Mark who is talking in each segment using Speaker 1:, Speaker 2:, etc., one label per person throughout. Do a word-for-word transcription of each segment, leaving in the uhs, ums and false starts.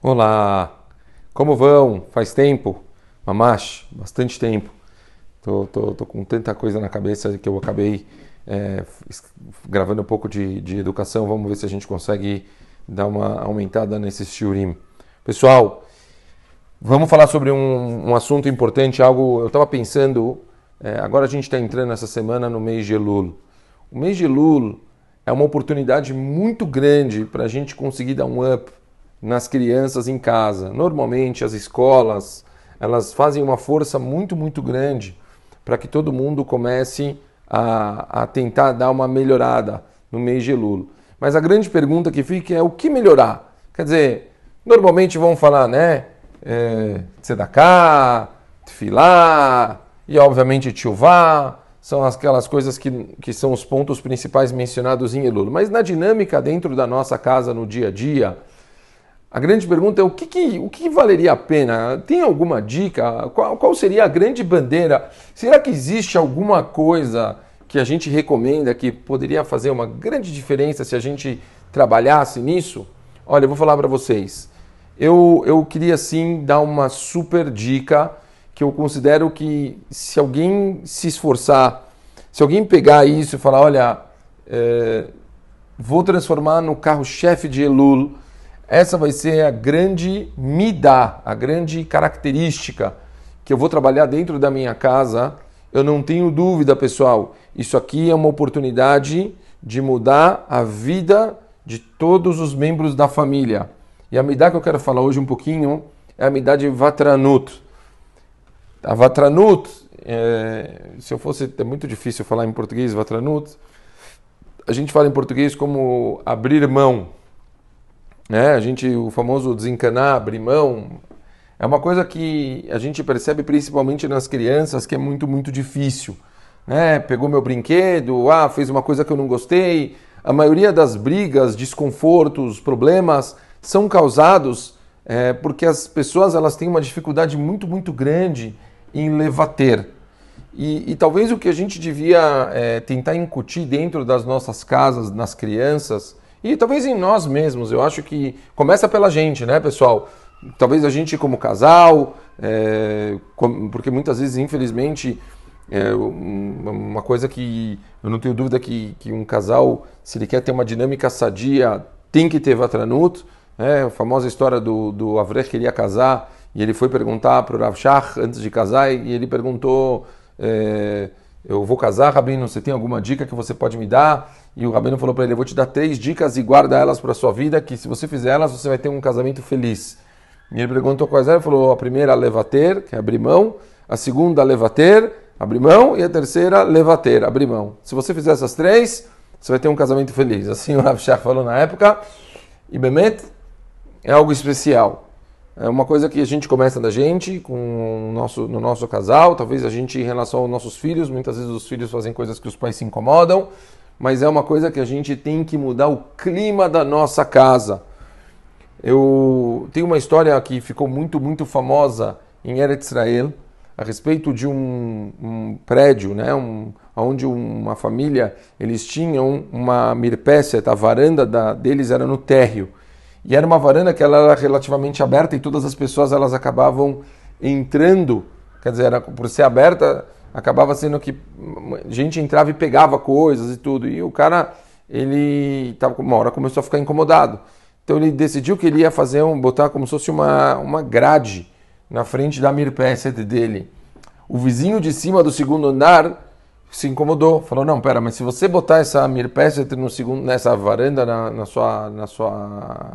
Speaker 1: Olá, como vão? Faz tempo? Mamash, bastante tempo. Tô, tô, tô com tanta coisa na cabeça que eu acabei é, gravando um pouco de, de educação. Vamos ver se a gente consegue dar uma aumentada nesse shiurim. Pessoal, vamos falar sobre um, um assunto importante, algo... Eu estava pensando, é, agora a gente está entrando essa semana no mês de Elul. O mês de Elul é uma oportunidade muito grande para a gente conseguir dar um up nas crianças em casa. Normalmente as escolas, elas fazem uma força muito, muito grande para que todo mundo comece a, a tentar dar uma melhorada no mês de Elul. Mas a grande pergunta que fica é o que melhorar? Quer dizer, normalmente vão falar, né, é, Tzedakah, Tefilá e obviamente Teshuvá, são aquelas coisas que, que são os pontos principais mencionados em Elul. Mas na dinâmica dentro da nossa casa no dia a dia, a grande pergunta é o que, que, o que valeria a pena? Tem alguma dica? Qual, qual seria a grande bandeira? Será que existe alguma coisa que a gente recomenda que poderia fazer uma grande diferença se a gente trabalhasse nisso? Olha, eu vou falar para vocês. Eu, eu queria sim dar uma super dica que eu considero que se alguém se esforçar, se alguém pegar isso e falar, olha, é, vou transformar no carro-chefe de Elul, essa vai ser a grande midá, a grande característica que eu vou trabalhar dentro da minha casa. Eu não tenho dúvida, pessoal. Isso aqui é uma oportunidade de mudar a vida de todos os membros da família. E a midá que eu quero falar hoje um pouquinho é a midá de Vatranut. A Vatranut, é, se eu fosse, é muito difícil falar em português, Vatranut. A gente fala em português como abrir mão. É, a gente, o famoso desencanar, abrir mão, é uma coisa que a gente percebe principalmente nas crianças que é muito, muito difícil. Né? Pegou meu brinquedo, ah, fez uma coisa que eu não gostei. A maioria das brigas, desconfortos, problemas são causados é, porque as pessoas elas têm uma dificuldade muito, muito grande em levater. E, e talvez o que a gente devia é, tentar incutir dentro das nossas casas, nas crianças, e talvez em nós mesmos, eu acho que começa pela gente, né, pessoal? Talvez a gente como casal, é, porque muitas vezes, infelizmente, é uma coisa que eu não tenho dúvida que, que um casal, se ele quer ter uma dinâmica sadia, tem que ter Vatranut, né? A famosa história do, do Avrech que ele ia casar e ele foi perguntar para o Rav Shach antes de casar e ele perguntou... É, eu vou casar, Rabino, você tem alguma dica que você pode me dar? E o Rabino falou para ele, eu vou te dar três dicas e guarda elas para a sua vida, que se você fizer elas, você vai ter um casamento feliz. E ele perguntou quais eram, ele falou, a primeira, levater, que é abrir mão, a segunda, levater, abrir mão, e a terceira, levater, abrir mão. Se você fizer essas três, você vai ter um casamento feliz. Assim o Rav Shach falou na época, e Bemet é algo especial. É uma coisa que a gente começa da gente, com o nosso, no nosso casal, talvez a gente em relação aos nossos filhos, muitas vezes os filhos fazem coisas que os pais se incomodam, mas é uma coisa que a gente tem que mudar o clima da nossa casa. Eu tenho uma história que ficou muito, muito famosa em Eretz Israel, a respeito de um, um prédio, né, um, onde uma família, eles tinham uma mirpesset, a varanda da, deles era no térreo. E era uma varanda que ela era relativamente aberta e todas as pessoas elas acabavam entrando, quer dizer, era, por ser aberta, acabava sendo que gente entrava e pegava coisas e tudo. E o cara, ele tava, uma hora começou a ficar incomodado. Então ele decidiu que ele ia fazer um, botar como se fosse uma, uma grade na frente da mirpesset dele. O vizinho de cima do segundo andar se incomodou, falou, não, pera, mas se você botar essa mirpesset no segundo, nessa varanda, na, na sua... Na sua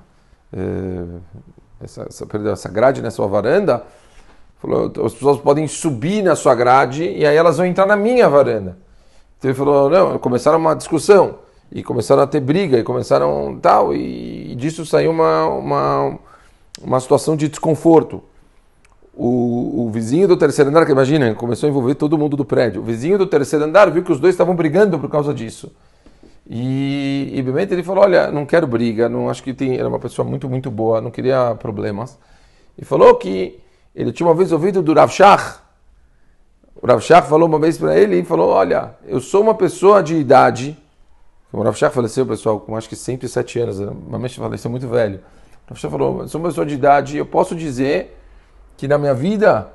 Speaker 1: Essa, essa, perdão, essa grade na sua varanda, falou, as pessoas podem subir na sua grade e aí elas vão entrar na minha varanda. Então ele falou, não, começaram uma discussão e começaram a ter briga e começaram tal e, e disso saiu uma, uma, uma situação de desconforto. O, o vizinho do terceiro andar, que imagina, começou a envolver todo mundo do prédio, o vizinho do terceiro andar viu que os dois estavam brigando por causa disso. E, e obviamente ele falou, olha, não quero briga, não acho que tem, era uma pessoa muito, muito boa, não queria problemas. E falou que ele tinha uma vez ouvido do Rav Shach. O Rav Shach falou uma vez para ele e falou, olha, eu sou uma pessoa de idade. O Rav Shach faleceu, pessoal, com acho que cento e sete anos, realmente faleceu muito velho. Rav Shach falou, eu sou uma pessoa de idade, eu posso dizer que na minha vida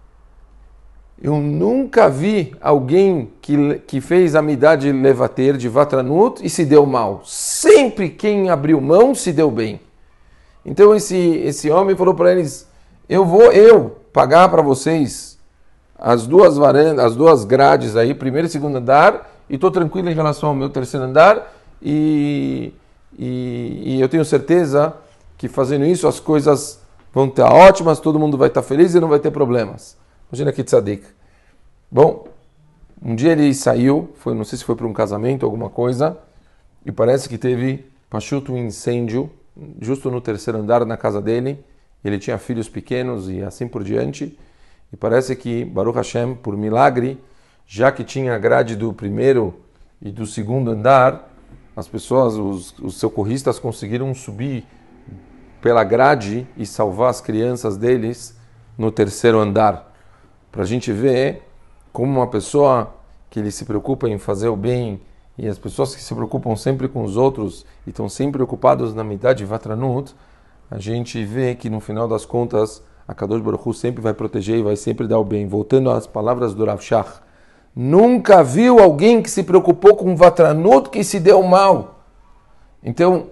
Speaker 1: eu nunca vi alguém que, que fez a midá de levater, de vatranut, e se deu mal. Sempre quem abriu mão se deu bem. Então esse, esse homem falou para eles, eu vou eu pagar para vocês as duas varandas, as duas grades aí, primeiro e segundo andar, e estou tranquilo em relação ao meu terceiro andar, e, e, e eu tenho certeza que fazendo isso as coisas vão estar ótimas, todo mundo vai estar feliz e não vai ter problemas. Imagina que tzadik. Bom, um dia ele saiu, foi, não sei se foi para um casamento, alguma coisa, e parece que teve, pachuto, um incêndio, justo no terceiro andar na casa dele. Ele tinha filhos pequenos e assim por diante. E parece que, Baruch Hashem, por milagre, já que tinha a grade do primeiro e do segundo andar, as pessoas, os, os socorristas conseguiram subir pela grade e salvar as crianças deles no terceiro andar. Para a gente ver como uma pessoa que ele se preocupa em fazer o bem, e as pessoas que se preocupam sempre com os outros e estão sempre ocupados na midá de vatranut, a gente vê que no final das contas a Kadosh Baruch Hu sempre vai proteger e vai sempre dar o bem. Voltando às palavras do Rav Shach, nunca viu alguém que se preocupou com vatranut que se deu mal. Então,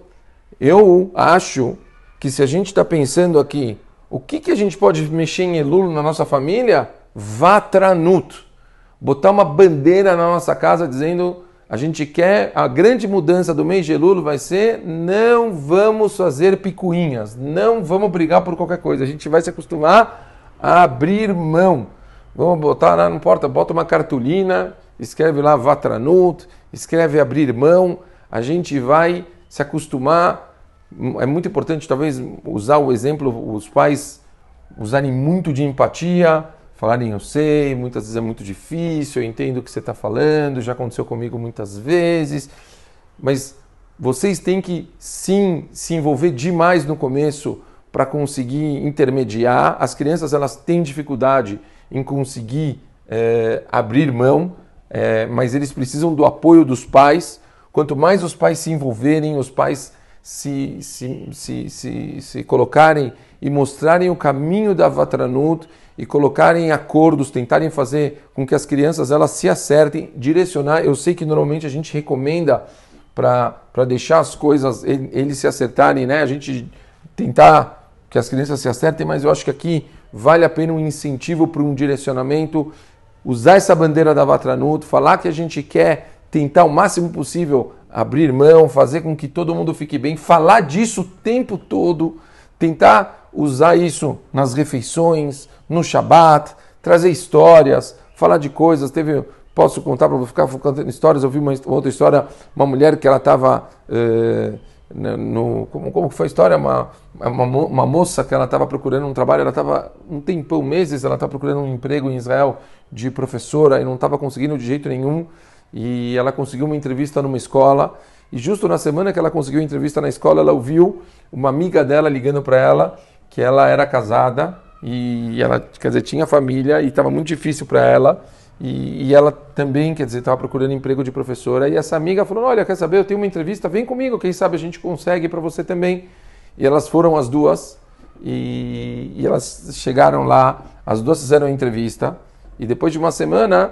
Speaker 1: eu acho que se a gente está pensando aqui, o que, que a gente pode mexer em Elul na nossa família? Vatranut. Botar uma bandeira na nossa casa dizendo, a gente quer, a grande mudança do mês de Elul vai ser, não vamos fazer picuinhas, não vamos brigar por qualquer coisa, a gente vai se acostumar a abrir mão. Vamos botar lá, não importa, bota uma cartolina, escreve lá Vatranut, escreve abrir mão, a gente vai se acostumar. É muito importante talvez usar o exemplo, os pais usarem muito de empatia, falarem eu sei, muitas vezes é muito difícil, eu entendo o que você está falando, já aconteceu comigo muitas vezes, mas vocês têm que sim se envolver demais no começo para conseguir intermediar. As crianças elas têm dificuldade em conseguir é, abrir mão, é, mas eles precisam do apoio dos pais. Quanto mais os pais se envolverem, os pais se, se, se, se, se colocarem e mostrarem o caminho da Vatranut e colocarem acordos, tentarem fazer com que as crianças elas se acertem, direcionar. Eu sei que normalmente a gente recomenda para deixar as coisas, eles se acertarem, né? A gente tentar que as crianças se acertem, mas eu acho que aqui vale a pena um incentivo para um direcionamento, usar essa bandeira da Vatranut, falar que a gente quer tentar o máximo possível abrir mão, fazer com que todo mundo fique bem, falar disso o tempo todo, tentar usar isso nas refeições, no Shabat, trazer histórias, falar de coisas. Teve, posso contar para ficar contando histórias, eu vi uma outra história, uma mulher que ela estava, eh, no, como, como foi a história? Uma, uma, uma moça que ela estava procurando um trabalho, ela estava um tempão, meses, ela estava procurando um emprego em Israel de professora e não estava conseguindo de jeito nenhum, e ela conseguiu uma entrevista numa escola, e justo na semana que ela conseguiu a entrevista na escola, ela ouviu uma amiga dela ligando para ela, que ela era casada, e ela, quer dizer, tinha família, e estava muito difícil para ela, e, e ela também, quer dizer, estava procurando emprego de professora, e essa amiga falou, olha, quer saber, eu tenho uma entrevista, vem comigo, quem sabe a gente consegue para você também. E elas foram as duas, e, e elas chegaram lá, as duas fizeram a entrevista, e depois de uma semana,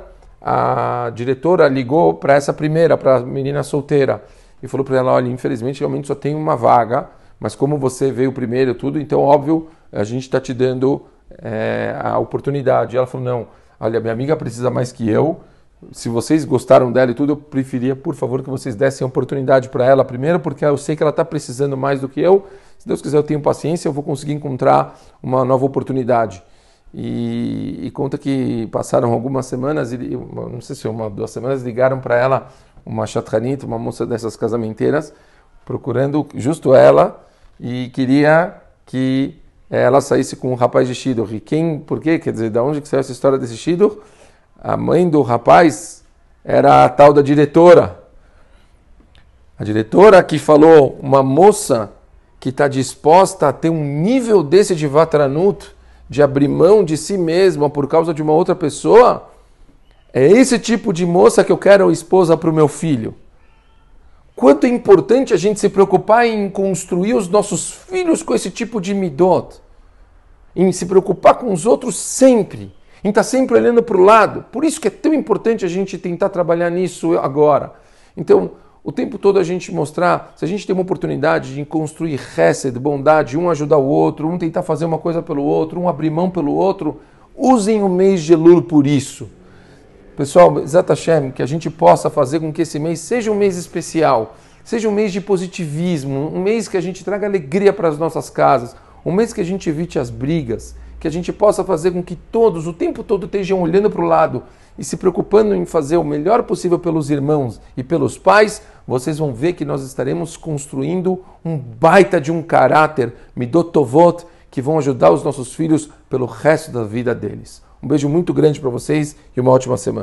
Speaker 1: a diretora ligou para essa primeira, para a menina solteira, e falou para ela, olha, infelizmente realmente só tem uma vaga, mas como você veio primeiro e tudo, então óbvio, a gente está te dando é, a oportunidade. E ela falou, não, olha, minha amiga precisa mais que eu, se vocês gostaram dela e tudo, eu preferia, por favor, que vocês dessem a oportunidade para ela primeiro, porque eu sei que ela está precisando mais do que eu, se Deus quiser eu tenho paciência, eu vou conseguir encontrar uma nova oportunidade. E, e conta que passaram algumas semanas, e não sei se uma, duas semanas, ligaram para ela uma chatranita, uma moça dessas casamenteiras, procurando justo ela, e queria que ela saísse com um rapaz de Shidduch. E quem, por quê? Quer dizer, de onde que saiu essa história desse Shidduch? A mãe do rapaz era a tal da diretora. A diretora que falou, uma moça que está disposta a ter um nível desse de Vatranut, de abrir mão de si mesma por causa de uma outra pessoa, é esse tipo de moça que eu quero esposa para o meu filho. quanto é importante a gente se preocupar em construir os nossos filhos com esse tipo de midot, em se preocupar com os outros sempre, em estar sempre olhando para o lado. Por isso que é tão importante a gente tentar trabalhar nisso agora. Então, o tempo todo a gente mostrar, se a gente tem uma oportunidade de construir hesed, bondade, um ajudar o outro, um tentar fazer uma coisa pelo outro, um abrir mão pelo outro, usem o mês de Elul por isso. Pessoal, Zat Hashem, que a gente possa fazer com que esse mês seja um mês especial, seja um mês de positivismo, um mês que a gente traga alegria para as nossas casas, um mês que a gente evite as brigas, que a gente possa fazer com que todos, o tempo todo, estejam olhando para o lado e se preocupando em fazer o melhor possível pelos irmãos e pelos pais. Vocês vão ver que nós estaremos construindo um baita de um caráter, midot tovot, que vão ajudar os nossos filhos pelo resto da vida deles. Um beijo muito grande para vocês e uma ótima semana.